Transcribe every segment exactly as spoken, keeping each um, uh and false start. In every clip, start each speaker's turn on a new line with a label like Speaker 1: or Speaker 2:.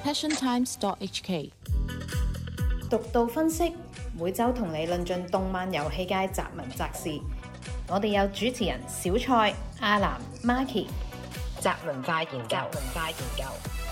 Speaker 1: passion times dot h k。
Speaker 2: 獨到分析，每週同你論盡動漫遊戲界雜文雜事。我哋有主持人小蔡、阿藍、Marky， 雜文化研究，雜文化研究。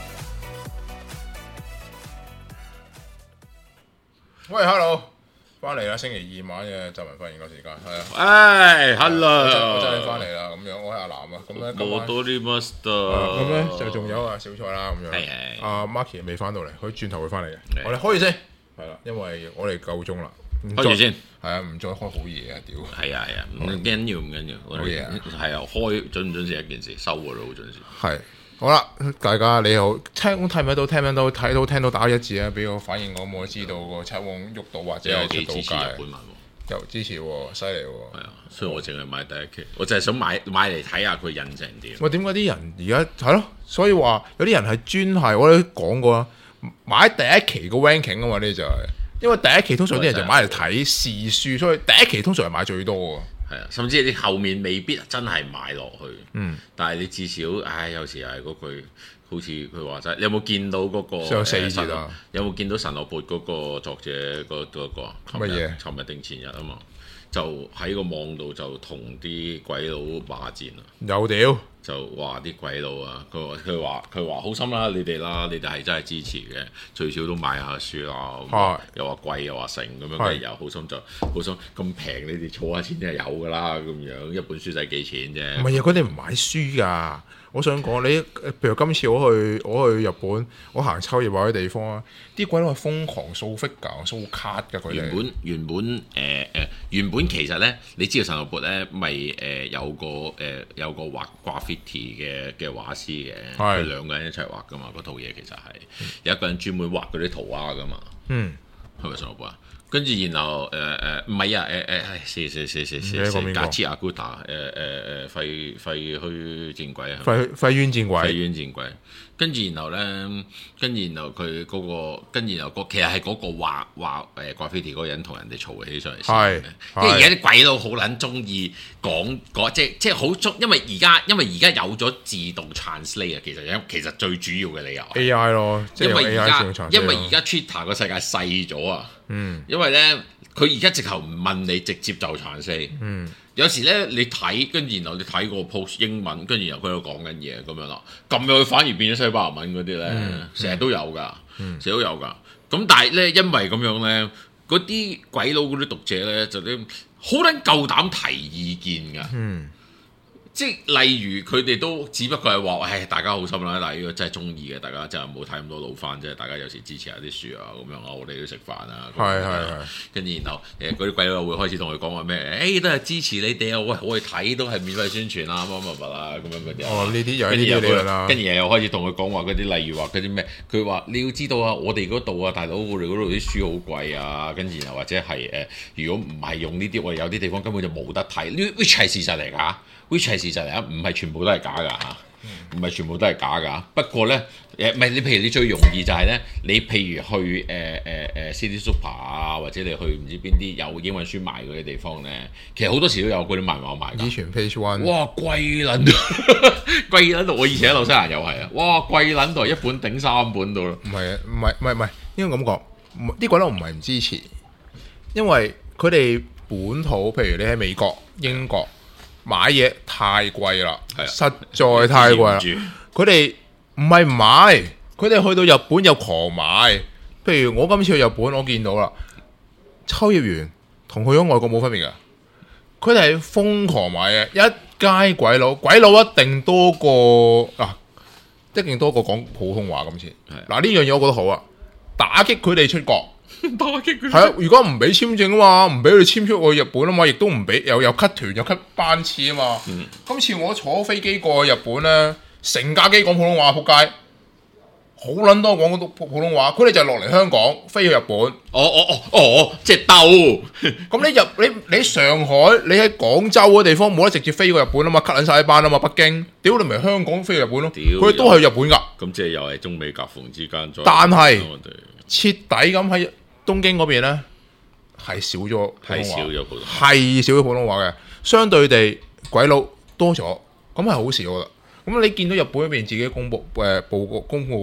Speaker 3: 喂 ，hello， 翻嚟啦！星期二晚嘅雜文化研究時間，係啊。
Speaker 4: 唉 ，hello，
Speaker 3: 我真係翻嚟啦，咁樣我係阿藍啊，咁咧今晚
Speaker 4: 多啲 master，
Speaker 3: 咁咧就仲有啊小蔡啦，咁樣。
Speaker 4: 係係。
Speaker 3: 阿 Marky 未翻到嚟，佢轉頭會翻嚟嘅。我哋開住先，係啦，因為我哋夠鐘啦。
Speaker 4: 開住先。
Speaker 3: 係啊，唔再開好嘢啊！屌。
Speaker 4: 係啊係啊，唔緊要唔緊要。
Speaker 3: 好嘢啊！
Speaker 4: 係啊，開準唔準時一件事，收嘅都好準時。
Speaker 3: 係。好啦，大家你好，聽睇唔睇到？聽唔聽到？睇到聽到打一字啊！俾我反應我，我知道個七王喐到或者係出到街。
Speaker 4: 日本文喎，
Speaker 3: 又支持喎，犀利喎。
Speaker 4: 係啊，所以我淨係買第一期，我淨係想買買嚟睇下佢印成點。
Speaker 3: 喂，點解啲人而家係咯？所以話有啲人係專係，我哋都講過啦，買第一期個 ranking 啊嘛，呢就係、是、因為第一期通常啲人就買嚟睇試書，所以第一期通常係買最多喎。
Speaker 4: 係啊，甚至你後面未必真係買落去，
Speaker 3: 嗯，
Speaker 4: 但係你至少，唉，有時係嗰句，好似佢話齋，你有冇見到嗰、嗰個？
Speaker 3: 上四字啦、
Speaker 4: 呃。有冇見到神樂缽嗰個作者嗰嗰、嗰個？
Speaker 3: 乜嘢？
Speaker 4: 尋日定前日啊嘛，就喺個網度就同啲鬼佬罵戰啊！
Speaker 3: 有屌！
Speaker 4: 就話啲鬼佬啊，佢話佢話佢話好心啦，你哋啦，你哋係真係支持嘅，最少都買下書啦。又話貴又話成咁樣，跟住又好心就好心咁平，你哋儲下錢就係有㗎啦咁樣，一本書使幾錢啫？唔
Speaker 3: 係啊，佢哋唔買書㗎。我想講你，譬如今次我去我去日本，我行秋葉或者地方啊，啲鬼佬係瘋狂掃 figure、掃卡㗎佢哋。
Speaker 4: 原本原本誒誒、呃、原本其實咧，你知道神樂缽咧，咪誒、呃、有個誒、呃、有個畫 graffiti 嘅嘅畫師嘅，佢兩個人一齊畫㗎嘛。嗰套嘢其實係、嗯、有一個人專門畫嗰啲圖畫㗎嘛。嗯，係咪神樂缽啊？跟住然後誒誒唔係啊誒誒係是是是是是是加之阿古達誒誒誒廢廢墟戰鬼啊，
Speaker 3: 廢廢淵戰鬼，
Speaker 4: 廢淵戰鬼。跟住然後咧，跟住然後佢嗰、那個，跟住然後個其實係嗰個畫畫誒 graffiti 嗰個人同人哋嘈起上嚟先嘅。因為而家啲鬼佬好撚中意講嗰即即係好中，因為而家因為而家有咗自動 translate 啊，其實其實最主要嘅理由
Speaker 3: A I 咯，
Speaker 4: 因為而家因為而家 Twitter 個世界細咗啊。嗯，因為咧，佢而家直頭唔問你，直接就translate四。嗯，有時咧你睇，跟住然後你睇個 post 英文，跟住然後佢喺度講緊嘢咁樣啦，撳入去反而變咗西班牙文嗰啲咧，成日、嗯、都有噶，成日、嗯、都有噶。咁但係咧，因為咁樣咧，嗰啲鬼佬嗰啲讀者咧，就啲好撚夠膽提意見噶。嗯。即係例如佢哋都只不過係話，唉，大家好心啦，但係如果真係中意嘅，大家真係唔好睇咁多老番啫。大家有時支持下啲書啊，咁樣啊，我哋都食飯啊。係係係。跟住然後誒嗰啲鬼佬會開始同佢講話咩？誒、欸、都係支持你哋啊！喂，我哋睇都係免費宣傳啊，乜乜乜啊，咁樣嗰啲。哦，呢啲有呢啲理論啦。跟住又又開始同佢講話嗰啲，例如話嗰啲咩？佢話你要知道啊，我哋嗰度啊，大佬，我哋嗰度啲書好貴啊。跟住然後或者係誒，如果唔係用呢啲，我哋有啲地方根本就冇得睇。呢 which 係事實嚟㗎。which 係事實嚟啊，唔係全部都係假㗎嚇，唔係全部都係假㗎。不過咧，誒唔係你譬如你最容易就係咧，你譬如去誒誒誒 City Super 啊，或者你去唔知邊啲有英文書賣嗰啲地方咧，其實好多時都有嗰啲漫畫賣㗎。以前 Page One，哇貴撚到，貴撚到！我以前喺紐西蘭又係啊，哇貴撚到，一本頂三本到咯。唔係啊，唔係唔係唔係，應該咁講，啲鬼佬唔係唔支持，因為佢哋本土，譬如你喺美國、英國。買嘢太貴啦，係啊，實在太貴啦。佢哋唔係唔買，佢哋去到日本又狂買。譬如我今次去日本，我見到啦，秋葉原同去咗外國冇分別噶。佢哋係瘋狂買嘅，一街鬼佬，鬼佬一定多過啊，一定多過講普通話今次。嗱呢樣嘢我覺得好啊，打擊佢哋出國。打擊佢係啊！如果唔俾簽證啊嘛，唔俾佢哋簽出去日本啊嘛，亦都唔俾又有 cut 團又 cut 班次啊嘛。嗯、今次我坐飛機過去日本咧，成架機講普通話，仆街，好撚多講普普通話。佢哋就落嚟香港，飛去日本。哦哦哦哦，即係鬥。咁你入你你上海，你喺廣州嗰地方冇得直接飛過日本啊嘛 ，cut 撚晒一班啊嘛，北京。屌你咪香港飛去日本咯，佢哋都係日本㗎。咁即係又係中美夾縫之間。但係徹底咁喺東京嗰邊咧係少咗，係少咗普通話，係少咗普通話嘅。相對地，鬼佬多咗，咁係好少噶。咁你見到日本嗰邊自己公佈誒報告公佈㗎，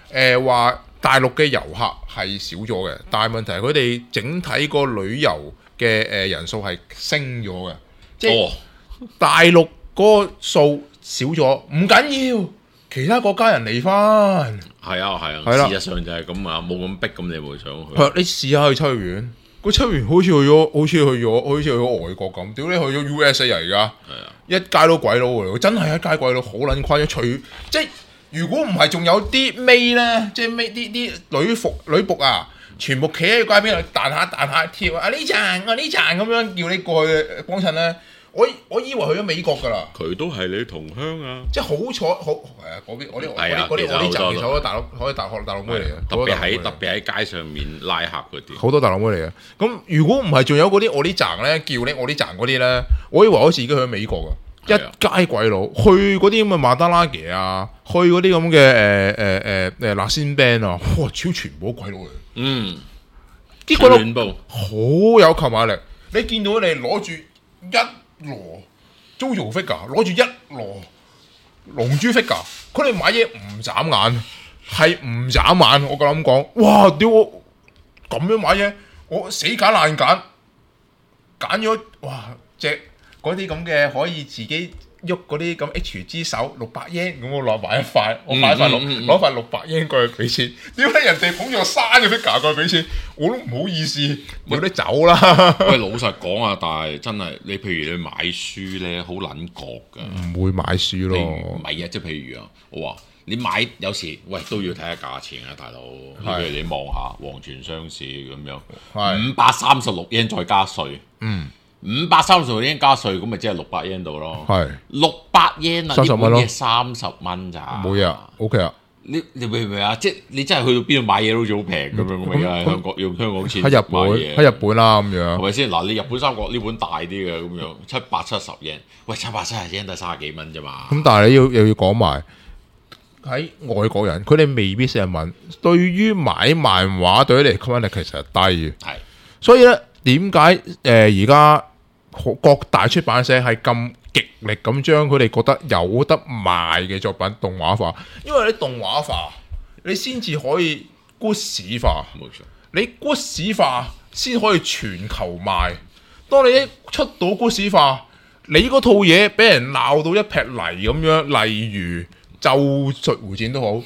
Speaker 3: 誒話大陸嘅遊客係少咗嘅，但係問題係佢哋整體個旅遊嘅誒人數係升咗嘅，即係大陸嗰個數少咗，唔緊要，其他國家人嚟翻。
Speaker 4: 係啊係啊，
Speaker 3: 係啦
Speaker 4: 事實上就係咁啊，冇咁逼咁，你會想去。
Speaker 3: 係你試下去秋葉原，個秋葉原好似去咗，好似去咗，好似去咗外國咁。屌你去咗 U S A 啊而家，一街都鬼佬嚟，真係一街鬼佬，好撚誇張。除即係如果唔係，仲有啲尾咧，即係尾啲啲女服女僕啊，全部企喺個街邊度彈下彈下跳啊呢層啊呢層咁樣叫你過去幫襯咧。我我以為去咗美國㗎啦，
Speaker 4: 佢都係你同鄉啊！
Speaker 3: 即係好彩好誒嗰邊，我啲我啲我啲我啲站其實好多大陸，好多大學大陸妹嚟嘅，
Speaker 4: 特別喺特別喺街上面拉客嗰啲，
Speaker 3: 好多大陸妹嚟嘅。咁如果唔係，仲有嗰啲我啲站咧，叫你我啲站嗰啲咧，我以為我自己去咗美國㗎，一街鬼佬去嗰啲咁嘅馬德拉嘅啊，去嗰啲咁嘅誒誒誒誒辣鮮 band 啊，哇！超全部都鬼佬嚟，
Speaker 4: 嗯，
Speaker 3: 啲鬼佬
Speaker 4: 全部
Speaker 3: 好有購買力，你見到你攞住一羅 JoJo figure 攞住一羅龍珠 figure， 佢哋買嘢唔眨眼，係唔眨眼。我夠膽講，哇！屌我咁樣買嘢，我死揀爛揀，揀咗哇隻嗰啲咁嘅可以自己喐嗰啲咁 H 之手六百 yen， 咁我攞埋一塊，我買塊六攞塊六百 yen 過去俾錢。點解人哋捧住個山嘅 figure 過去俾錢，我都唔好意思，冇得走啦。
Speaker 4: 喂，老實講啊，但係真係你譬如你買書咧，好撚覺㗎，
Speaker 3: 唔會買書咯。
Speaker 4: 唔係啊，即係譬如啊，我話你買有時喂都要睇下價錢啊，大佬。譬如你望下黃泉商市咁樣，五百三十六 yen 再加稅，嗯。五百三十 yen 加稅，咁咪即係六百 yen 度咯。係六百 yen 啊，
Speaker 3: 三十蚊咯，
Speaker 4: 三十蚊咋？
Speaker 3: 冇嘢啊 ，OK 啊。
Speaker 4: 你你明唔明啊？即係你真係去到邊度買嘢都好似好平咁樣咁樣，香港用香港錢
Speaker 3: 喺日本喺日本啦咁樣，
Speaker 4: 係咪先？嗱，你日本三國呢本大啲嘅咁樣，七百七十 yen，喂，七百七十 yen 都係三十幾蚊啫嘛。
Speaker 3: 咁但係你要又要講埋喺外國人，佢哋未必識日文，對於買漫畫對佢哋吸引力其實係低嘅。係，所以咧點解誒而家？各大出版社係咁極力咁將佢哋覺得有得賣嘅作品動畫化，因為你動畫化，你先至可以故事化，冇錯，你故事化先可以全球賣。當你一出到故事化，你嗰套嘢俾人鬧到一劈泥咁樣，例如《咒術迴戰》都好，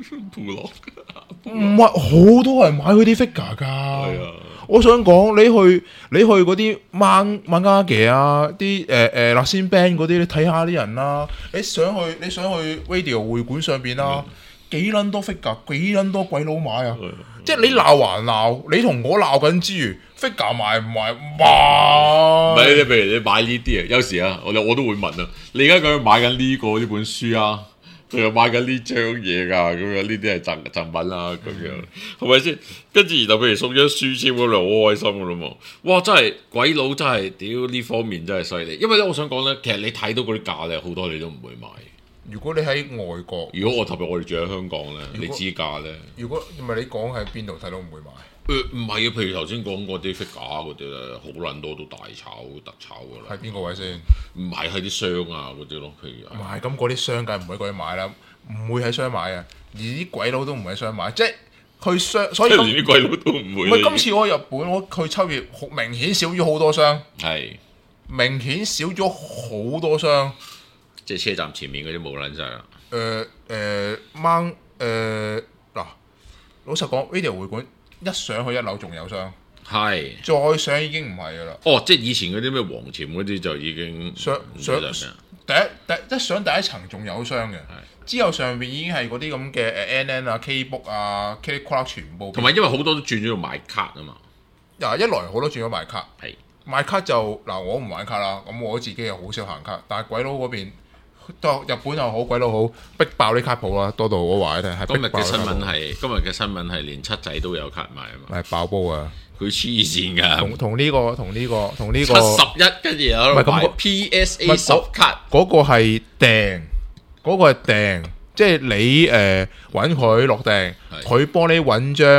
Speaker 3: 唔係好多人買佢啲 figure 㗎。我想講，你去你去嗰啲漫漫家嘅啊，啲誒誒辣鮮 band 嗰啲，你睇下啲人啦。你想去你想去 radio 會館上邊啦，幾撚多 figure，幾撚多鬼佬買啊！即係你鬧還鬧，你同我鬧緊之餘 ，figure 賣唔賣？賣。
Speaker 4: 唔係你譬如你買呢啲啊，有時啊，我我都會問啊，你而家咁樣買緊呢個呢本書啊？佢又買緊呢張嘢㗎，咁樣呢啲係贈贈品啦，咁樣係咪先？跟住然後譬如送張書籤咁，你好開心㗎啦嘛！哇，真係鬼佬真係屌呢方面真係犀利，因為咧我想講咧，其實你睇到嗰啲價咧，好多你都唔會買。
Speaker 3: 如果你喺外國，
Speaker 4: 如果我特別我哋住喺香港咧，你知價咧？
Speaker 3: 如果唔係你講喺邊度睇到唔會買？
Speaker 4: 誒唔係啊，譬如頭先講嗰啲 figure 嗰啲咧，好撚多都大炒特炒㗎啦。
Speaker 3: 係邊個位先？
Speaker 4: 唔係喺啲商啊嗰啲咯，譬如。
Speaker 3: 唔係咁嗰啲商梗唔會喺嗰啲買啦，唔會喺商買啊。而啲鬼佬都唔喺商買，即係去商，所以
Speaker 4: 連啲鬼佬都唔會。
Speaker 3: 唔係今次我去日本，我去秋葉，明顯少咗好多箱。
Speaker 4: 係。明
Speaker 3: 顯少咗好多箱。
Speaker 4: 即係車站前面嗰啲冇撚晒啦。
Speaker 3: 誒誒掹誒嗱，老實講 ，radio 會館。一上去一樓仲有箱，係再上已經唔係噶啦。哦，
Speaker 4: 即係以前嗰啲咩黃潛嗰啲就已經
Speaker 3: 上上第一第一上第一層仲有箱嘅，之後上邊已經係嗰啲咁嘅誒 N N 啊、K-book 啊、K-club 全部。同埋因為好多都轉咗做買卡啊嘛。嗱，一來好多轉咗買卡，係買卡就嗱我唔玩卡啦，咁我自己又好少行卡，但係鬼佬嗰邊。日本又好，鬼佬好，逼爆啲卡鋪啦，多到我話你聽。
Speaker 4: 今日嘅新聞係今日嘅新聞係連七仔都有卡賣啊嘛，
Speaker 3: 係爆煲啊！
Speaker 4: 佢黐線㗎，
Speaker 3: 同同呢個同呢個同呢個
Speaker 4: 七十一跟住有唔係咁 P S A 十卡，
Speaker 3: 嗰個係訂，嗰個係訂，即係你誒揾佢落訂，佢幫你揾張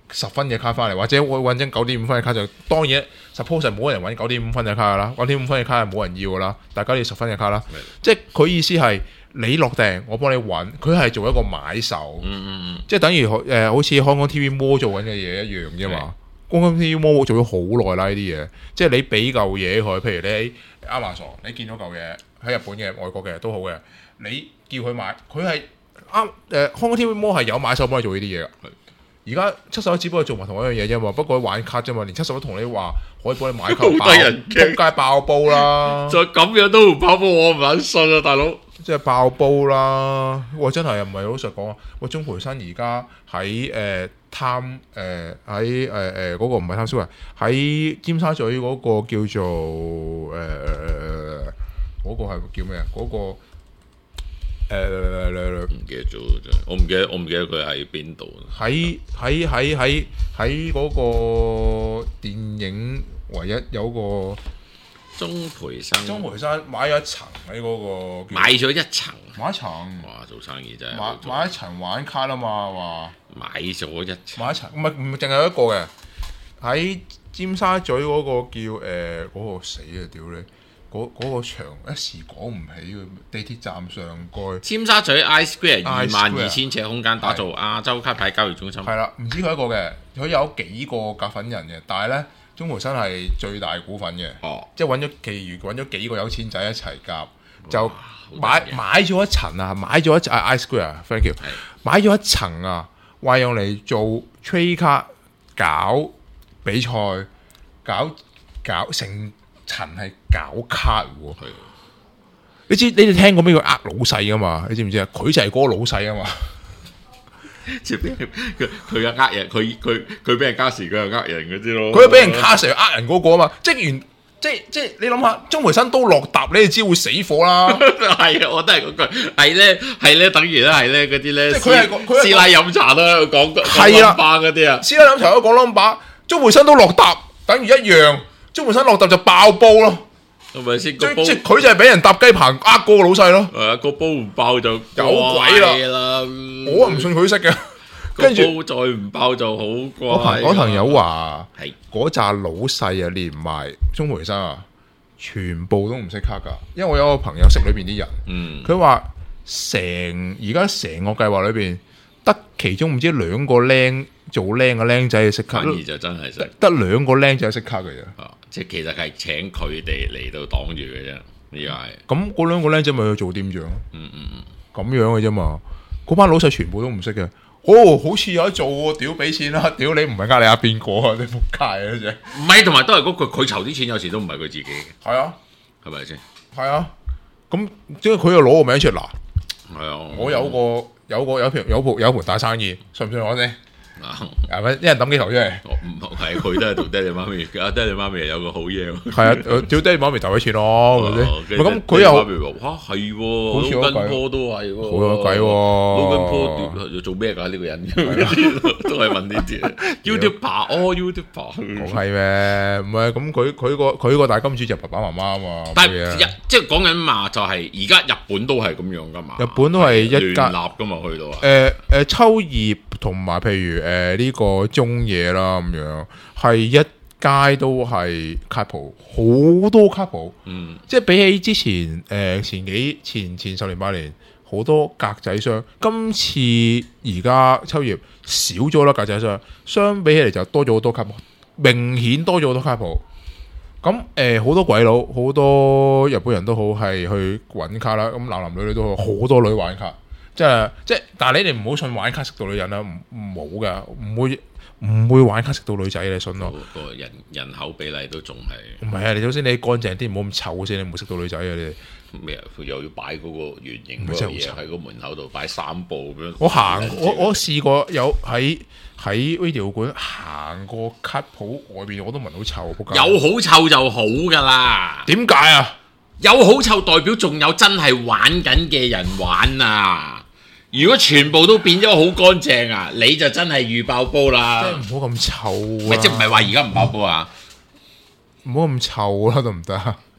Speaker 3: 十分嘅卡翻嚟，或者我揾張九點五分嘅卡就當然 suppose 係冇人揾九點五分嘅卡噶啦，九點五分嘅卡係冇人要噶啦，大家要十分嘅卡啦。即係佢意思係你落訂，我幫你揾，佢係做一個買手，
Speaker 4: 嗯嗯嗯，
Speaker 3: 即係等於誒、呃、好似香港 T V Mall 做緊嘅嘢一樣啫嘛。香港 T V Mall 做咗好耐啦呢啲嘢，即係你俾嚿嘢佢，譬如你喺 Amazon 你見到嚿嘢喺日本嘅、外國嘅都好嘅，你叫佢買，佢係啱誒香港 T V Mall 係有買手幫你做呢啲嘢噶。而家七十一只不過做埋同一樣嘢啫嘛，不過玩卡啫嘛，連七十一同你話可以幫你買卡，
Speaker 4: 好得人驚，
Speaker 3: 仆街爆煲啦！
Speaker 4: 再咁樣都唔爆煲，我唔肯信啊，大佬！
Speaker 3: 即係爆煲啦！哇，真係又唔係老實講啊！喂，鍾培生而家喺誒貪誒喺誒誒嗰個唔係貪書啊，喺尖沙咀嗰個叫做誒嗰、呃嗰個係叫咩啊？嗰、嗰個誒
Speaker 4: 唔記得咗真係，我唔記得我唔記得佢喺邊度。
Speaker 3: 喺喺喺喺喺嗰個電影唯一有個
Speaker 4: 鍾培生，
Speaker 3: 鍾培生買咗一層喺嗰個
Speaker 4: 買咗一層，
Speaker 3: 買一層，
Speaker 4: 哇！做生意真係
Speaker 3: 買買一層玩卡啊嘛話，
Speaker 4: 買咗一層，
Speaker 3: 買一層唔係唔係淨係一個嘅，喺尖沙咀嗰個叫誒嗰、呃嗰個死啊屌你！嗰嗰個場一時講唔起嘅，地鐵站上蓋。
Speaker 4: 尖沙咀 I Square 二萬二千尺空間打造亞洲卡牌交易中心。
Speaker 3: 係啦，唔知佢一個嘅，佢有幾個夾粉人嘅，但係咧，鍾培生係最大股份嘅。
Speaker 4: 哦，
Speaker 3: 即係揾咗其餘揾咗幾個有錢仔一齊夾，就買買咗一層啊，買咗一層啊 I Square，thank you，買咗一層啊，話用嚟做 trade 卡、搞比賽、搞搞成。層係搞卡喎，你知你哋聽過咩叫呃老細噶嘛？你知唔知啊？佢就係嗰個老細啊嘛，
Speaker 4: 即係佢佢又呃人，佢佢佢俾人加時，佢又呃人嗰啲咯。
Speaker 3: 佢俾人卡成呃人嗰個啊嘛，即係原即係即係你諗下，鍾培生都落搭，你哋知會死火啦。
Speaker 4: 係啊，我都係嗰句，係咧係咧，等於咧係咧嗰啲咧，
Speaker 3: 即係佢係佢
Speaker 4: 師奶飲茶都喺度講
Speaker 3: 係啦
Speaker 4: 嗰啲啊，
Speaker 3: 師奶飲茶都講 number，鍾培生都落搭，等於一樣。鍾培生落搭就爆煲咯，
Speaker 4: 係咪先？
Speaker 3: 即即佢就係俾人搭雞棚呃嗰個老細咯。
Speaker 4: 係啊，個煲唔爆就
Speaker 3: 有鬼啦！我啊唔信佢識嘅。跟住
Speaker 4: 再唔爆就好怪。
Speaker 3: 我朋我朋友話
Speaker 4: 係
Speaker 3: 嗰扎老細啊，連埋鍾培生啊，全部都唔識卡㗎。因為我有個朋友識裏邊啲人，
Speaker 4: 嗯，
Speaker 3: 佢話成而家成個計劃裏邊，得其中唔知兩個僆做僆嘅僆仔識卡，
Speaker 4: 反而就真係識
Speaker 3: 得兩個僆仔識卡嘅啫。
Speaker 4: 啊，即係其實係請佢哋嚟到擋住嘅啫，呢個係。
Speaker 3: 咁嗰兩個僆仔咪去做店長？
Speaker 4: 嗯嗯嗯，
Speaker 3: 咁樣嘅啫嘛。嗰班老細全部都唔識嘅。哦，好似有得做喎！屌，俾錢啦！屌你唔係呃你呃邊個啊？你仆街啊！真係
Speaker 4: 唔係，同埋都係嗰句，佢籌啲錢有時都唔係佢自己嘅。
Speaker 3: 係啊，
Speaker 4: 係咪先？
Speaker 3: 係啊。咁即係佢又攞個名出嚟嗱。
Speaker 4: 係啊，
Speaker 3: 我有個有個有盤有盤有盤大生意，信唔信我先？係咪一人抌幾頭出嚟？
Speaker 4: 唔係佢都係同爹哋媽咪，阿爹哋媽咪有個好嘢喎。
Speaker 3: 係啊，叫爹哋媽咪投啲錢咯，係咪先？咁佢又
Speaker 4: 嚇係喎，
Speaker 3: 好似有計
Speaker 4: 坡都係喎，
Speaker 3: 好有計喎。
Speaker 4: 老根坡要做咩㗎？呢個人都係問呢啲。YouTuber 哦，YouTuber
Speaker 3: 講係咩？唔係咁佢佢個佢個大金主就爸爸媽媽啊嘛。
Speaker 4: 但係即係講緊嘛，就係而家日本都係咁樣㗎嘛。
Speaker 3: 日本都係一家
Speaker 4: 聯立㗎嘛，去到啊。
Speaker 3: 誒誒，秋葉同埋譬如誒。誒、呃，呢、這個中野啦咁樣，係一街都係卡鋪，好多卡鋪，嗯，即係比起之前誒、呃、前幾前前十年八年，好多格仔商，今次而家秋葉少咗啦，格仔商，相比起嚟就多咗好多卡鋪，明顯多咗好多卡鋪。咁誒，好、呃、多鬼佬，好多日本人都好係去搵卡啦，咁男男女女都好，好多女玩卡。即係即係，但係你哋唔好信玩卡識到女人啦，唔冇噶，唔會唔會玩卡識到女仔，你信咯。
Speaker 4: 個人人口比例都仲係
Speaker 3: 唔係啊？你首先你乾淨啲，唔好咁臭先，你唔會識到女仔啊！你哋
Speaker 4: 咩啊？佢又要擺嗰個圓形嗰樣嘢喺個門口度擺三步咁樣。
Speaker 3: 我行我我試過有喺喺 video 館行過卡鋪外邊，我都聞到臭。
Speaker 4: 有好臭就好噶啦。
Speaker 3: 點解啊？
Speaker 4: 有好臭代表仲有真係玩緊嘅人玩啊！如果全部都變咗好乾淨啊，你就真係預爆煲啦！
Speaker 3: 即係唔好咁臭啊！
Speaker 4: 即係唔係話而家唔爆煲啊？
Speaker 3: 唔好咁臭啦，得唔得？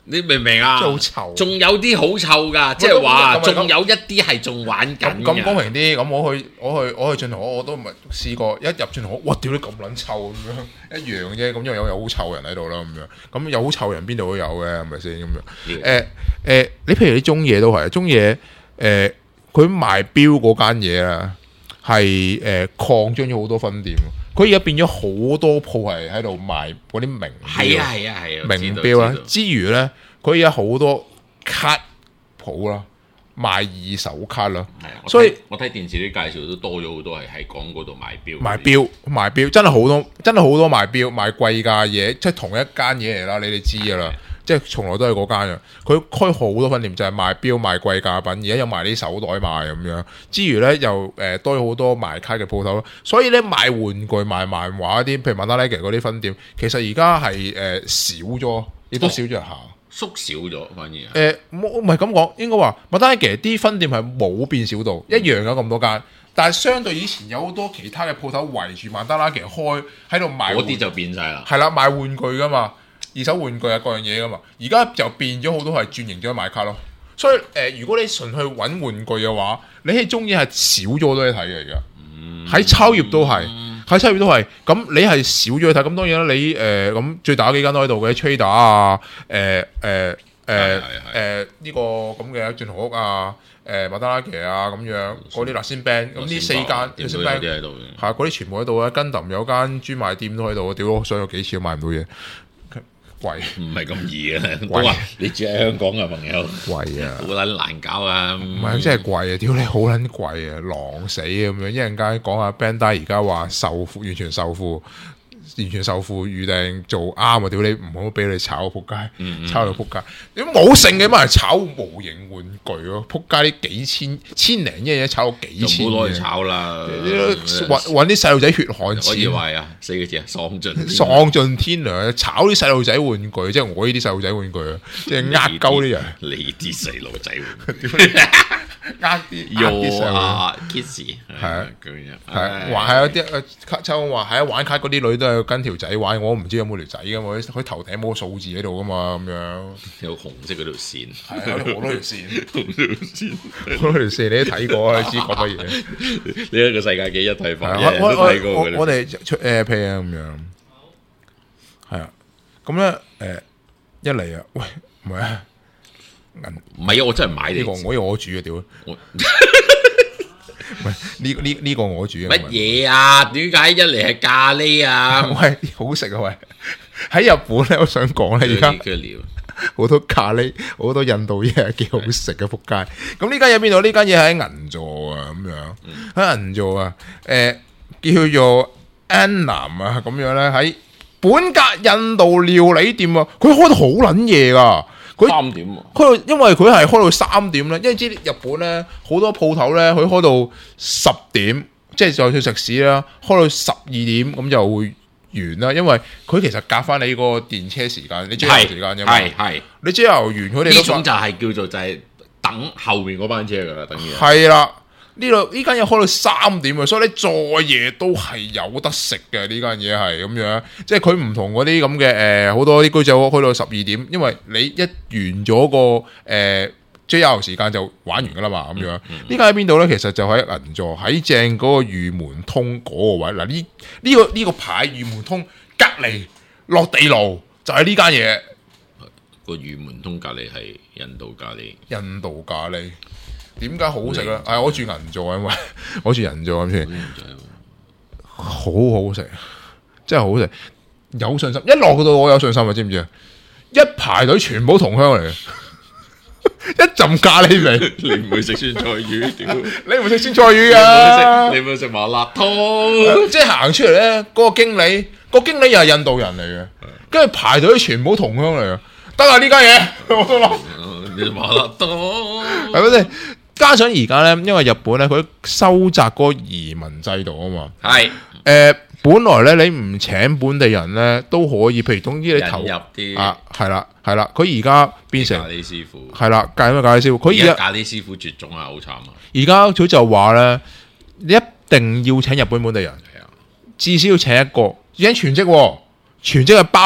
Speaker 4: 你明唔明啊？
Speaker 3: 真係好臭。
Speaker 4: 仲有啲好臭㗎，即係話仲有一啲係仲玩緊。
Speaker 3: 咁公平啲，咁我去我去我去進豪屋我都唔係試過，一入進豪屋，哇！屌你咁撚臭咁樣，一樣啫。咁因為有有好臭人喺度啦，咁樣咁有好臭人邊度都有嘅，係咪先咁樣？誒誒、呃呃，你譬如啲中嘢都係中嘢，誒、呃、佢賣錶嗰間嘢啊，係誒擴張咗好多分店。佢而家變咗好多鋪係喺度賣嗰啲名錶，
Speaker 4: 係啊係啊係啊，
Speaker 3: 名錶啦。之餘咧，佢而家好多卡鋪啦，賣二手卡啦。
Speaker 4: 係，
Speaker 3: 所以
Speaker 4: 我睇電視啲介紹都多咗好多係喺廣嗰度賣錶。
Speaker 3: 賣錶賣錶真係好多，真係好多賣錶賣貴價嘢，即係同一間嘢嚟啦。你哋知㗎啦。即係從來都係嗰間嘅，佢開好多分店，就係、是、賣錶賣貴價品，而家有賣啲手袋賣咁樣。之餘咧，又誒、呃、多咗好多賣卡嘅鋪頭，所以咧賣玩具、賣漫畫啲，譬如萬達拉奇嗰啲分店，其實而家係誒少咗，亦都少咗下，
Speaker 4: 縮少咗反而。
Speaker 3: 誒冇唔係咁講，應該話萬達拉奇啲分店係冇變少到，一樣有咁多間，但係相對以前有好多其他嘅鋪頭圍住萬達拉奇開喺度賣，
Speaker 4: 嗰啲就變晒啦。
Speaker 3: 係啦，賣玩具㗎嘛。二手玩具啊，各樣嘢噶嘛，而家就變咗好多係轉型咗買卡咯。所以誒、呃，如果你純去揾玩具嘅話，你係中意係少咗好多嘢睇嘅而家。喺秋葉都係，喺秋葉都係。咁你係少咗去睇，咁當然啦，你誒咁、呃、最大嗰幾間都喺度嘅 Trader 啊，誒誒誒誒呢個咁嘅進豪屋啊，誒麥當拉奇啊咁樣，嗰啲辣鮮 band，咁呢四間辣鮮 band 係嗰啲全部喺度啊。Gundam有間專賣店都喺度，屌我想咗幾次都買唔到嘢。貴
Speaker 4: 唔係咁易嘅，我話你住喺香港嘅朋友
Speaker 3: 貴啊，
Speaker 4: 好撚難搞啊！
Speaker 3: 唔係真係貴啊！屌你好撚貴啊，狼死咁樣！一陣間講下 Bandai 而家話受富，完全受富，完全受富預訂做啱啊！屌你唔好俾你炒仆街，嗯嗯炒到仆街！你冇剩嘅咪係炒模型玩具咯，仆街啲幾千千零一嘢炒到幾千，
Speaker 4: 唔好攞去炒啦！
Speaker 3: 揾啲細路仔血汗錢，
Speaker 4: 可以話啊四個字啊，喪盡
Speaker 3: 喪盡天良！炒啲細路仔玩具，即係我呢啲細路仔玩具啊，即係呃鳩啲人，
Speaker 4: 你啲細路仔玩具。
Speaker 3: 呃啲呃啲細路
Speaker 4: kiss
Speaker 3: 係啊，
Speaker 4: 咁樣
Speaker 3: 係玩係有啲卡抽話係啊，玩卡嗰啲女都係跟條仔玩，我唔知有冇條仔噶嘛，佢頭頂冇個數字喺度噶嘛，咁樣
Speaker 4: 有紅色嗰條線，
Speaker 3: 係啊，好多條線，
Speaker 4: 好多條線，
Speaker 3: 好多條線，你都睇過，你知講乜嘢？
Speaker 4: 呢一個世界幾一體化，
Speaker 3: 我我
Speaker 4: 我
Speaker 3: 我我哋出 Airplay 啊咁樣，係啊，咁咧誒一嚟啊，喂唔係啊。
Speaker 4: 唔係啊！我真係買
Speaker 3: 呢個，我以為我煮嘅屌，唔係呢呢呢個我煮嘅。
Speaker 4: 乜嘢啊？點解一嚟係咖喱啊？
Speaker 3: 喂，好食啊！喂，喺日本咧，我想講咧，而家好多咖喱，好多印度嘢係幾好食嘅，仆街。咁呢間嘢邊度？呢間嘢喺銀座啊，咁樣喺銀座啊，誒叫做安南啊，咁樣咧喺本格印度料理店啊，佢開到好撚夜噶。
Speaker 4: 三點啊！
Speaker 3: 開到，因為佢係開到三點咧，因為知日本咧好多鋪頭咧，佢開到十點，即係就算食肆啦，開到十二點咁就會完啦。因為佢其實夾翻你個電車時間，你朝頭時間啫嘛。係係，你朝頭完佢哋
Speaker 4: 呢種就係叫做就係等後面嗰班車噶啦，等於
Speaker 3: 係啦。呢度呢間嘢開到三點啊，所以你再夜都係有得食嘅。呢間嘢係咁樣，即係佢唔同嗰啲咁嘅誒，好多啲居酒屋開到十二點，因為你一完咗個誒 J R 時間就玩完噶啦嘛，咁樣。呢間喺邊度咧？其實就喺銀座，喺正嗰個御門通嗰個位。嗱呢呢個呢個牌御門通隔離落地牢就係呢間嘢。
Speaker 4: 個御門通隔離係印度咖喱，
Speaker 3: 印度咖喱。點解好食咧？係、哎、我住銀座，因為我住銀座咁先，好好食，真係好食，有信心。一落到我有信心啊，知唔知啊？一排隊全部同鄉嚟嘅，一陣咖喱味。
Speaker 4: 你唔會食酸菜魚？屌，
Speaker 3: 你唔會食酸菜魚啊？
Speaker 4: 你唔會食麻辣湯？
Speaker 3: 即係行出嚟咧，嗰、那個經理，個經理又係印度人嚟嘅，跟住排隊全部同鄉嚟嘅。得啦，呢間嘢我都諗，
Speaker 4: 你麻辣湯
Speaker 3: 係咪先？加上而家咧，因為日本咧，佢收窄嗰個移民制度啊嘛。係誒、呃，本來咧你唔請本地人咧都可以，譬如總之你投
Speaker 4: 入啲
Speaker 3: 啊，係啦係啦，佢而家變成
Speaker 4: 咖喱師傅，
Speaker 3: 係啦，咖喱咖喱師傅。佢而家
Speaker 4: 咖喱師傅絕種啊，好慘啊！
Speaker 3: 而家佢就話咧，你一定要請日本本地人，係啊，至少要請一個，請全職，全職係包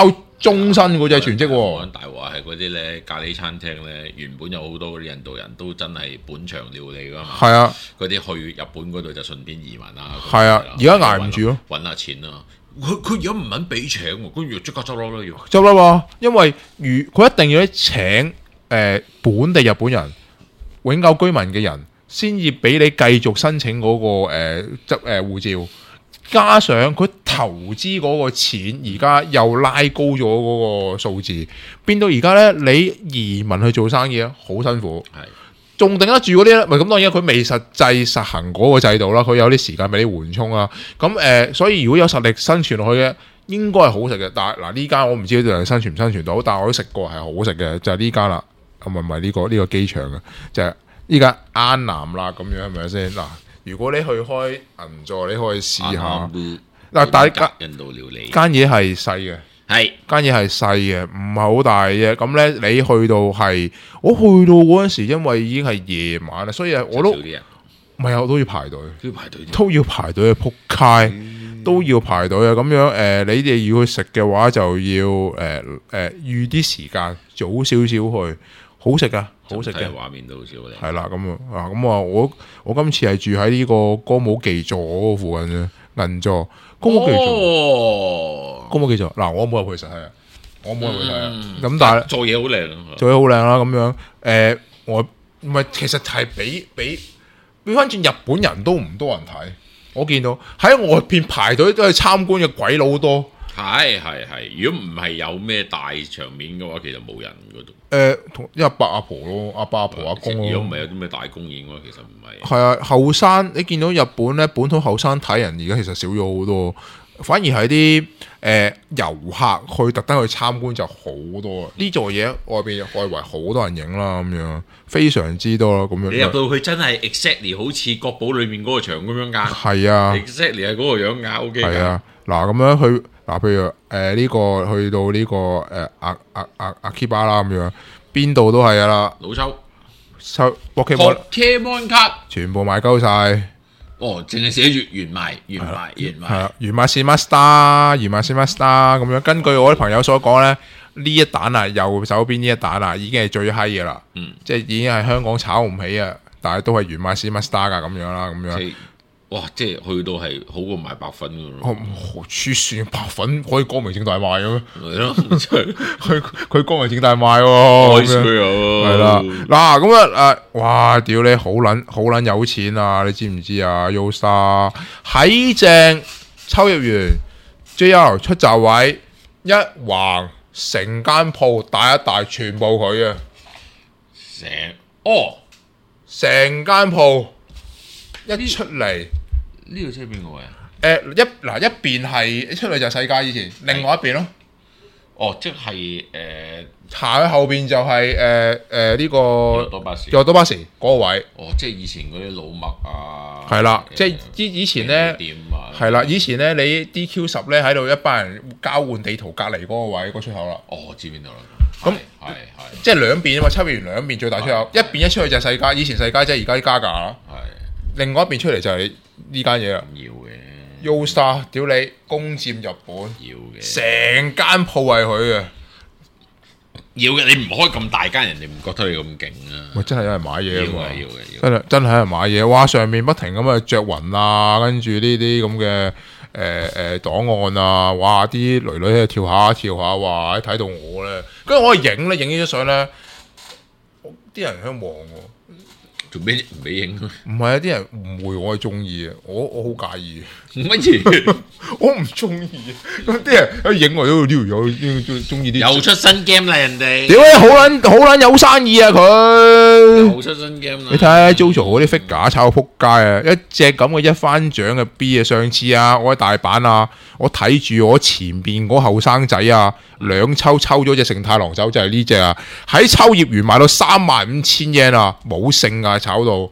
Speaker 3: 終身嗰隻全職喎。
Speaker 4: 大鑊係嗰啲咧咖喱餐廳咧，原本有好多嗰啲印度人都真係本場料理㗎嘛。
Speaker 3: 係啊，
Speaker 4: 嗰啲去日本嗰度就順便移民啦。
Speaker 3: 係啊，而家捱唔住咯，
Speaker 4: 揾下錢啦。佢佢而家唔肯俾請喎，跟住即刻執笠啦要。
Speaker 3: 執笠啊！因為如佢一定要請誒、呃、本地日本人永久居民嘅人，先至俾你繼續申請嗰、那個誒執誒護照。加上佢投資嗰個錢，而家又拉高咗嗰個數字，變到而家咧，你移民去做生意咧，好辛苦。係仲頂得住嗰啲咧，咪咁當然佢未實際實行嗰個制度啦，佢有啲時間俾你緩衝啦。咁誒、呃，所以如果有實力生存落去嘅，應該係好食嘅。但係嗱呢間我唔知道生存唔生存到，但係我都食過係好食嘅，就係呢間啦。唔係唔係呢個呢、呢個機場嘅，就係呢間安南啦，咁樣係咪先嗱？如果你去開銀座，你可以試下嗱，但係
Speaker 4: 印度料理
Speaker 3: 間嘢係細嘅，係間嘢係細嘅，唔係好大嘅。咁咧，你去到係我去到嗰陣時，因為已經係夜晚啦，所以我都唔係啊，我都要排隊，都要排隊，都要排隊去撲街，嗯、都要排隊啊！咁樣誒、呃，你哋要去食嘅話，就要誒誒、呃呃、預啲時間，早少少去。好食噶，好食嘅
Speaker 4: 畫面都好少靚。
Speaker 3: 係啦，咁啊，咁啊，我我今次係住喺呢個歌舞伎座嗰個附近啫，銀座歌舞伎座，哦、歌舞伎座嗱，我冇入去實係啊，我冇入去睇啊。咁、嗯、但係
Speaker 4: 做嘢好靚，
Speaker 3: 做嘢好靚啦。咁樣誒、呃，我唔係其實係比比比翻轉日本人都唔多人睇，我見到喺外邊排隊都去參觀嘅鬼佬多。
Speaker 4: 係係係，如果唔係有咩大場面嘅話，其實冇人嗰度。
Speaker 3: 誒、呃，同一阿伯阿婆咯，阿伯阿婆阿公咯。
Speaker 4: 如果唔係有啲咩大公演嘅話，其實唔係。
Speaker 3: 係啊，後生你見到日本咧，本土後生睇人而家其實少咗好多，反而係啲誒遊客去特登去參觀就好多。呢座嘢外邊外圍好多人影啦，咁樣非常之多啦，咁樣。
Speaker 4: 你入到去真係 exactly 好似國寶裏面嗰個場咁樣㗎。係
Speaker 3: 啊
Speaker 4: ，exactly 係嗰個樣㗎 ，OK。
Speaker 3: 係啊，嗱咁樣去。嗱，譬如誒呢、呃這個去到呢、這個誒阿阿阿阿 Akiba 啦咁樣，邊度都係啊啦。
Speaker 4: 老抽
Speaker 3: 抽 Pokemon
Speaker 4: 卡，
Speaker 3: 全部買鳩晒。
Speaker 4: 哦，淨係寫住原賣原賣原賣。係啊，
Speaker 3: 原賣是 Master， 原賣是 Master 咁樣。根據我啲朋友所講咧，呢一彈啊，右手邊呢一彈啊，已經係最閪嘅啦。嗯，即係已經係香港炒唔起啊，但係都係原賣是 Master 噶咁樣啦，咁樣。
Speaker 4: 哇！即係去到係好過買白粉㗎咯，
Speaker 3: 黐線、哦、白粉可以光明正大賣嘅咩？
Speaker 4: 係咯，
Speaker 3: 佢佢光明正大賣喎，係啦。嗱咁啊誒，哇！屌你好撚好撚有錢啊！你知唔知啊 ？Yosa 喺正秋葉原 J R 出閘位一橫成間鋪大一大，全部佢啊！
Speaker 4: 成哦，
Speaker 3: 成間鋪一出嚟。
Speaker 4: 呢個車邊個位啊？
Speaker 3: 誒、呃、一嗱一邊係出嚟就係世界以前，另外一邊咯。
Speaker 4: 哦，即係誒，
Speaker 3: 行、呃、喺後邊就係誒誒呢個
Speaker 4: 又多巴士，
Speaker 3: 又多巴士嗰個位。
Speaker 4: 哦，即係以前嗰啲老麥啊。
Speaker 3: 係啦，即係以以前咧，係啦，以前咧你 D Q 十咧喺度一班人交換地圖隔離嗰個位嗰、嗰個、出口啦。
Speaker 4: 哦，我知邊度啦。
Speaker 3: 咁係係，即係兩邊啊嘛，秋葉原兩邊最大出口，一邊一出去就係世界，以前世界即係而家啲加價啦。係，另外一邊出嚟就係呢間嘢啦。要嘅 Yosa 屌你攻佔日本，要嘅，成間鋪係佢嘅，
Speaker 4: 要嘅。你唔開咁大間，人哋唔覺得你咁勁啊！
Speaker 3: 喂，真係有人買嘢啊嘛！
Speaker 4: 要嘅，要嘅，
Speaker 3: 真係真係有人買嘢。哇！上面不停咁啊着雲啊，跟住呢啲咁嘅誒誒檔案啊，哇！啲女女喺度跳下跳下，哇！睇到我咧，跟住我去影咧，影呢張相咧，啲人喺度望我。
Speaker 4: 做咩唔俾影？
Speaker 3: 唔係啊！啲人誤會我係中意啊！我我好介意。
Speaker 4: 乜嘢？
Speaker 3: 我唔中意。咁啲人喺影我都撩有中意啲。
Speaker 4: 又出新 game 啦，人哋。
Speaker 3: 屌你好撚好撚有生意啊！佢
Speaker 4: 又出新 game 啦。
Speaker 3: 你睇下 JoJo 嗰啲 figure 炒到撲街啊！一隻咁嘅一番獎嘅 B 啊！上次啊，我喺大阪啊，我睇住我前邊嗰後生仔啊，兩抽抽咗隻成太郎走，就係呢隻啊！喺秋葉原賣到三萬五千 yen 啊，冇剩啊！炒到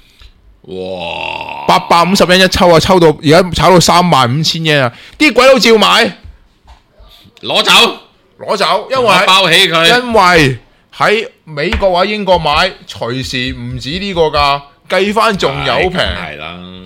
Speaker 3: 哇，八百五十蚊一抽啊，抽到而家炒到三萬五千 yen 啊！啲鬼佬照買，
Speaker 4: 攞走，
Speaker 3: 攞走，因為
Speaker 4: 包起佢，
Speaker 3: 因為喺美國或者英國買，隨時唔止呢個價，計翻仲有平，
Speaker 4: 係啦，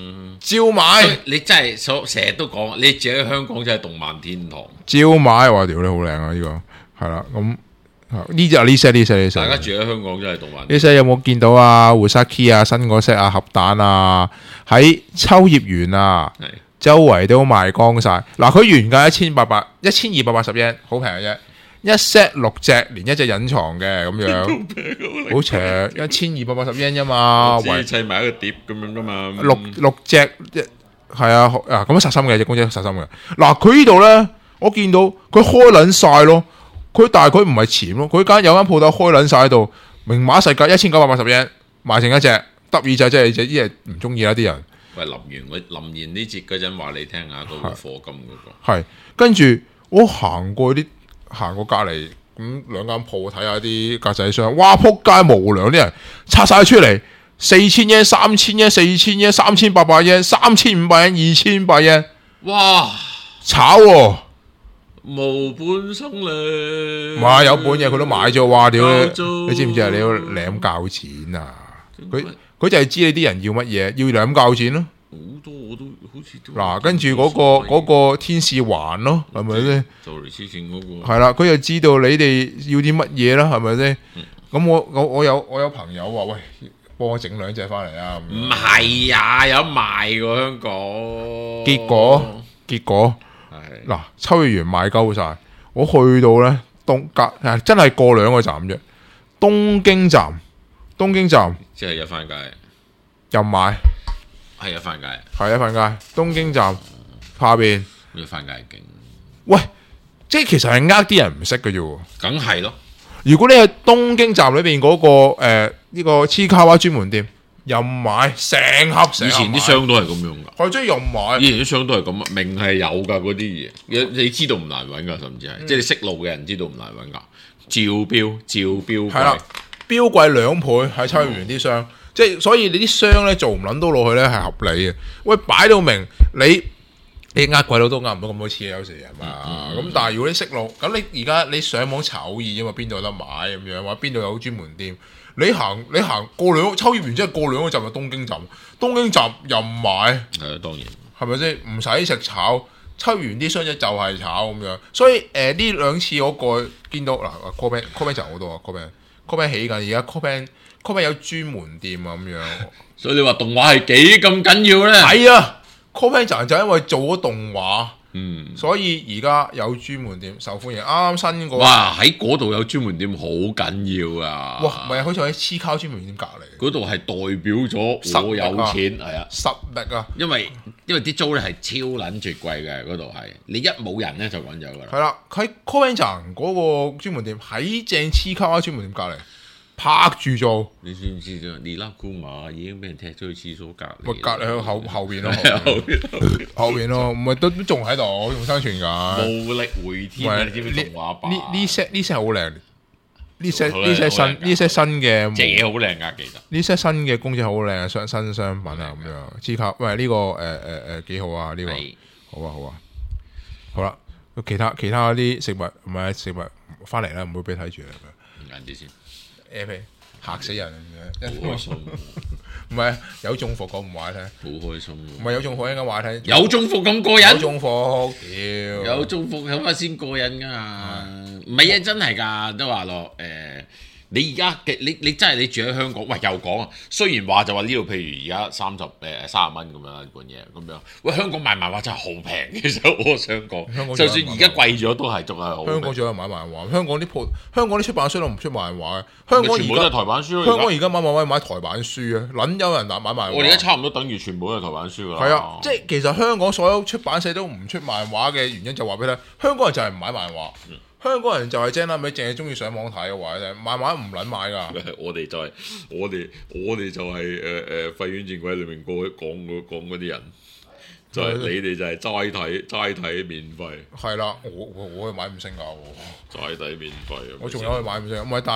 Speaker 3: 照買。
Speaker 4: 你真係所成日都講，你住喺香港真係動漫天堂。
Speaker 3: 照買，哇！屌你好靚啊！呢、這個係啦，咁呢隻呢 set 呢 set 呢 set。
Speaker 4: 大家住喺香港真係動漫。
Speaker 3: 呢 set 有冇見到啊？胡薩 key 啊，新嗰 set 啊，盒蛋啊，喺秋葉原啊，周圍都賣光晒。嗱，佢原價一千八百一千二百八十 yen， 好平嘅啫。一 set 六隻，連一隻隱藏嘅咁樣，好邪，一千二百八十 yen 啫嘛，
Speaker 4: 圍砌埋一個碟咁樣噶嘛。
Speaker 3: 六六隻一係啊，啊咁實心嘅隻公仔實心嘅。嗱，佢呢度咧，我見到佢開撚晒咯，佢但係佢唔係潛咯，佢間有間鋪頭開撚晒喺度，明碼實價一千九百八十 yen 賣成一隻，得意就真係隻，啲人唔中意啦啲人。
Speaker 4: 喂，臨完我臨完呢節嗰陣話你聽下嗰個課金嗰個，
Speaker 3: 係跟住我行過啲。行過隔籬咁兩間鋪睇下啲格仔箱，哇！仆街無良啲人拆晒出嚟，四千yen、三千yen、四千yen、三千八百yen、三千五百yen、二千八百yen，
Speaker 4: 哇！
Speaker 3: 炒喎、啊，
Speaker 4: 無本生利，
Speaker 3: 哇！有本嘢佢都買咗，哇！屌你，你知唔知啊？你要舐教錢啊！佢佢就係知你啲人要乜嘢，要舐教錢咯。
Speaker 4: 好多我都好似都
Speaker 3: 嗱，跟住嗰個嗰個天使環咯，係咪先？
Speaker 4: 就嚟黐線嗰個
Speaker 3: 係啦，佢就知道你哋要啲乜嘢啦，係咪先？咁我我我有我有朋友話喂，幫我整兩隻翻嚟啊！
Speaker 4: 唔係啊，有賣喎香港。
Speaker 3: 結果結果係嗱，秋葉原賣鳩晒，我去到咧東隔真係過兩個站啫，東京站東京站
Speaker 4: 即係一番街
Speaker 3: 又買。
Speaker 4: 係一番街，
Speaker 3: 係一番街，東京站下邊
Speaker 4: 一番街勁。
Speaker 3: 喂，即係其實係呃啲人唔識嘅啫。
Speaker 4: 梗係咯。
Speaker 3: 如果你喺東京站裏邊嗰、那個誒呢、呃這個黐卡哇專門店，任買成盒成盒。以
Speaker 4: 前啲箱都係咁樣噶。
Speaker 3: 係即係任買。
Speaker 4: 以前啲箱都係咁，明係有噶嗰啲嘢，你你知道唔難揾噶，甚至係、嗯、即係你識路嘅人知道唔難揾噶。照標照標。係啦，
Speaker 3: 標貴兩倍喺秋葉原啲箱。嗯即係所以你啲箱咧做唔撚到落去咧係合理嘅。喂，擺到明你你呃鬼佬都呃唔到咁多次嘅，有時係嘛？咁、嗯、但係如果你識路，咁你而家你上網查好易啫嘛，邊度有得買咁樣，或者邊度有專門店？你行你行過兩秋葉原，即係過兩個站就東京站，東京站任買。係啊，當然係咪先？唔使食炒秋葉原啲箱仔就係炒咁樣。所以誒呢兩次我過去見到嗱 Copen Copen 就好多啊 Copen Copen 起緊，而家 Copen Copen 有專門店啊咁樣，
Speaker 4: 所以你話動畫係幾咁緊要咧？
Speaker 3: 係啊 Copen 就因為做咗動畫，
Speaker 4: 嗯，
Speaker 3: 所以而家有專門店受歡迎。啱啱新嗰
Speaker 4: 哇喺嗰度有專門店好緊要啊！
Speaker 3: 哇，唔係好似喺黐卡專門店隔離，
Speaker 4: 嗰度係代表咗我有錢係啊，
Speaker 3: 實力啊，
Speaker 4: 因為因為啲租咧係超撚絕貴嘅，嗰度係你一冇人咧就揾咗㗎啦。
Speaker 3: 係啦，喺 Copen 站嗰個專門店喺正黐卡專門店隔離。拍住做，
Speaker 4: 你知唔知啫？你拉姑馬已經俾人踢咗去廁所隔離，
Speaker 3: 咪隔離喺後後邊咯，後邊咯，唔係都都仲喺度，仲生存㗎。
Speaker 4: 無力回天啊！你知唔知動畫版？
Speaker 3: 呢呢 set 呢 set 好靚，呢 set 呢 set 新呢 set 新嘅，
Speaker 4: 隻嘢好靚㗎，其實
Speaker 3: 呢 set 新嘅公仔好靚，新新商品啊咁樣，支卡喂呢個誒誒誒幾好啊呢個，好啊好啊，好啦，其他其他啲食物唔係食物翻嚟啦，唔會俾睇住啦。
Speaker 4: 晏啲先。
Speaker 3: A P 嚇死人嘅，
Speaker 4: 好開心。
Speaker 3: 唔係有中伏講唔話聽，
Speaker 4: 好開心。唔
Speaker 3: 係有中伏應該話聽，
Speaker 4: 有中伏咁過癮。
Speaker 3: 有中伏，屌！
Speaker 4: 有中伏咁啊先過癮㗎嘛？唔係啊，真係㗎，都話落誒。你而家嘅你你真係你住喺香港，喂又講啊！雖然話就話呢度，譬如而家三十誒三十蚊咁樣一本嘢咁樣，喂香港買漫畫真係好平，其實我想講，香港就算而家貴咗都係仲係好平。香港仲有買漫畫，香港啲鋪，香港啲出版商都唔出漫畫嘅。香港全部都係台版書。
Speaker 3: 香港而家買漫畫買台版書啊，撚有人買漫畫。
Speaker 4: 我哋而家差唔多等於全部都係台版書㗎啦。
Speaker 3: 係啊，即係其實香港所有出版社都唔出漫畫嘅原因就話俾你聽，香港人就係唔買漫畫。嗯香港人就係精啦，咪淨係中意上網睇嘅話咧，漫畫唔撚買噶。
Speaker 4: 我哋就係、是、我哋我哋就係誒誒廢院戰鬼裏面講講講嗰啲人，就係、是、你哋就係齋睇齋睇免費。係
Speaker 3: 啦，我我我去買五星噶喎，
Speaker 4: 齋睇免費。
Speaker 3: 我仲有去買五星，唔係但係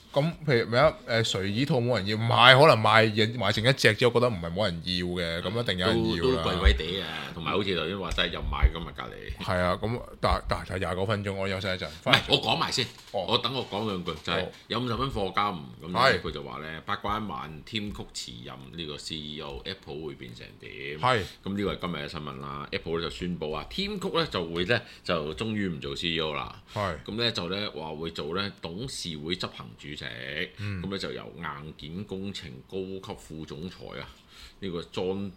Speaker 3: 咁譬如咩啊？誒垂耳套冇人要，唔係可能賣嘢賣剩一隻啫，我覺得唔係冇人要嘅，咁一定有人要啦。
Speaker 4: 都貴貴地啊，同埋好似頭先話齋又賣咁啊隔離。
Speaker 3: 係啊，咁但但係廿九分鐘，我休息一陣。
Speaker 4: 唔係，我講埋先，
Speaker 3: 哦、
Speaker 4: 我等我講兩句，就係、是哦、有五十蚊課金，咁佢就話咧，八卦一萬，Tim Cook 辭任呢個 C E O，Apple 會變成點？係。咁呢個係今日嘅新聞啦 ，Apple 咧就宣布啊，Tim Cook 咧就會咧就終於唔做 C E O 啦。係。咁咧就咧話會做咧董事會執行主席。嗯。咁咧就由硬件工程高級副總裁啊，呢、這個 John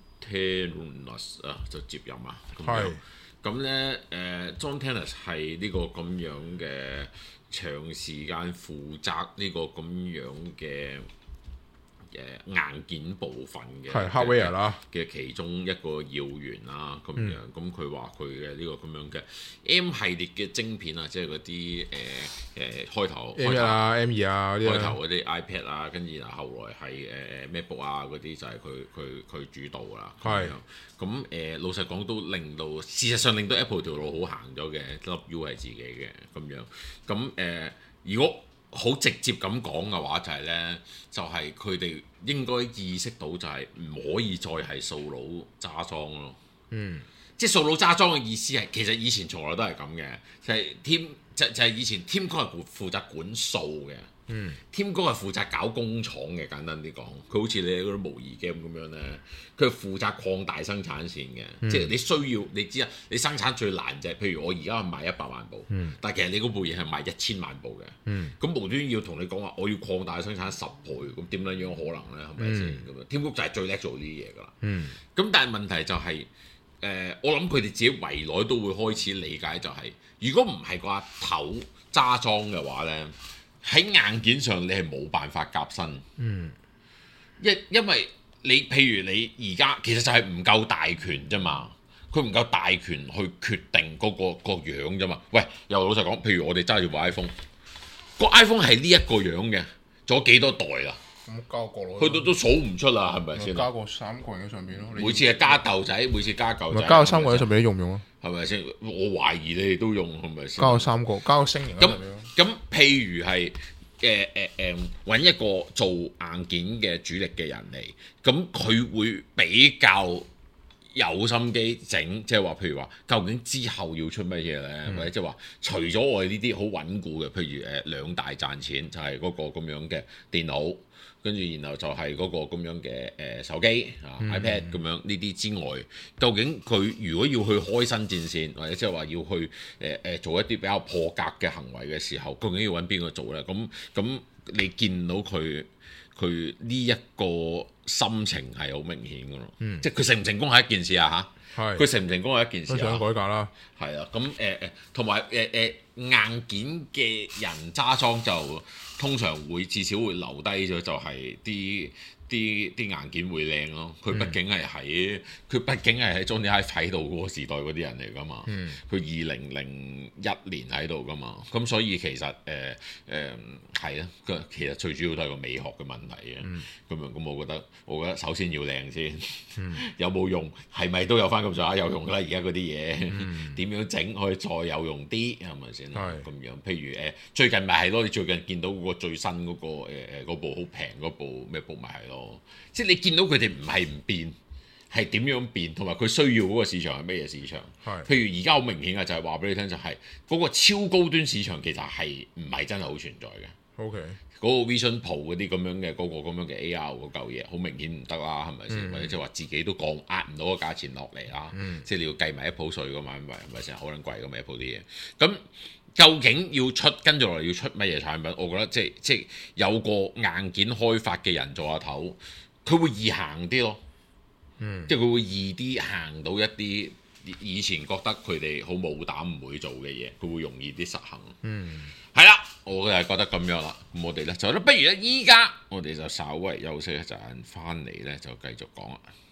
Speaker 4: Ternus 啊就接任啊。係。咁咧誒 John Ternus 係呢個咁樣嘅長時間負責呢個咁樣嘅誒硬件部分嘅係 hardware 啦嘅其中一個要員啦咁樣。咁佢話佢嘅呢個咁樣嘅 M 系列嘅晶片啊，即係嗰啲誒誒開頭 M 一啊 M 二啊嗰啲開頭嗰啲 iPad 啊，跟住然後後來係誒 MacBook 啊嗰啲就係佢佢佢主導啦。係咁誒老實講都令到事實上令到 Apple 條路好行咗嘅，粒 U 係自己嘅咁樣。咁誒、呃、如果好直接咁講嘅話，就係咧，就係佢哋應該意識到就係唔可以再係數佬揸莊咯。嗯，即係數佬揸莊嘅意思係其實以前從來都係咁嘅，就係 Tim 就就係以前 Tim Cook 係負責管數嘅。嗯 Tim Cook 係負責搞工廠嘅，簡單啲講，佢好似你嗰啲模擬 game 咁樣咧，佢係負責擴大生產線嘅，嗯、即係你需要你知啊，你生產最難就係，譬如我而家係賣一百萬部，嗯、但係其實你嗰部嘢係賣一千萬部嘅，咁、嗯、無端要同你講話，我要擴大生產十倍，咁點樣樣可能咧？係咪先咁樣？Tim Cook就係最叻做呢啲嘢㗎啦。咁、嗯、但係問題就係、是，誒、呃，我諗佢哋自己圍內都會開始理解、就是，就係如果唔係個阿頭揸莊嘅話咧。喺硬件上你係冇辦法夾身，嗯，因因為你譬如你而家其實就係唔夠大權啫嘛，佢唔夠大權去決定嗰、嗰個、嗰個樣啫嘛。喂，又老實講，譬如我哋揸住部 iPhone，個 iPhone 係呢一個樣嘅，做咗幾多代啦？咁加個落去，去到都數唔出啦，係咪先？加個三個人喺上邊咯。每次係加豆仔，每次加嚿仔。加個三個喺上邊，你用唔用啊？係咪先？我懷疑你哋都用，係咪先？加個三個，加個星形。咁咁，譬如係誒誒誒揾一個做硬件嘅主力嘅人嚟，咁佢會比較有心機整，即係話，譬如話，究竟之後要出乜嘢咧？嗯、或者即係話，除咗我哋呢啲好穩固嘅，譬如誒、呃、兩大賺錢就係、是、嗰個咁樣嘅電腦。跟住，然後就係嗰個咁樣嘅誒、呃、手機啊、嗯、iPad 咁樣呢啲之外，究竟佢如果要去開新戰線，或者即係話要去誒誒、呃、做一啲比較破格嘅行為嘅時候，究竟要揾邊個做咧？咁咁你見到佢佢呢一個心情係好明顯嘅咯，嗯、即係佢成唔成功係一件事啊嚇，佢成唔成功係一件事啊，想改革啦，係啊，咁誒誒，同埋誒誒硬件嘅人揸莊就。通常會至少會留低咗，就係啲啲啲硬件會靚咯。佢畢竟係喺佢畢竟係喺 Johnny Ive 喺度嗰個時代嗰啲人嚟㗎嘛。佢二零零一年喺度㗎嘛。咁所以其實誒誒係啊。佢、呃、其實最主要都係個美學嘅問題嘅。咁樣咁，我覺得我覺得首先要靚先。嗯、有冇用？係咪都有翻咁上下有用啦？而家嗰啲嘢點樣整可以再有用啲係咪先？係咁樣。譬如誒、呃，最近咪係咯，你最近見到嗰個最新嗰、嗰個誒誒嗰部好平嗰部咩 book 咪係咯？即係你見到佢哋唔係唔變，係點樣變，同埋佢需要嗰個市場係咩嘢市場？係是，譬如而家好明顯嘅就係話俾你聽，就係嗰個超高端市場其實係唔係真係好存在嘅。OK，嗰個 Vision Pro 嗰啲咁樣嘅嗰、嗰個咁樣嘅 A R 嗰嚿嘢，好明顯唔得啦，係咪先？嗯、或者即係話自己都降壓唔到個價錢落嚟啦。嗯、即係你要計埋 Apple 稅㗎嘛，係咪？係咪成日好撚貴㗎嘛 Apple 啲嘢？咁究竟要出跟住落嚟要出乜嘢產品？我覺得即係即係有個硬件開發嘅人做下頭，佢會易行啲咯。嗯，即係佢會易啲行到一啲以前覺得佢哋好冇膽唔會做嘅嘢，佢會容易啲實行。嗯，係啦，我就係覺得咁樣啦。咁我哋咧就不如咧依家我哋就稍微休息一陣，翻嚟咧就繼續講啦。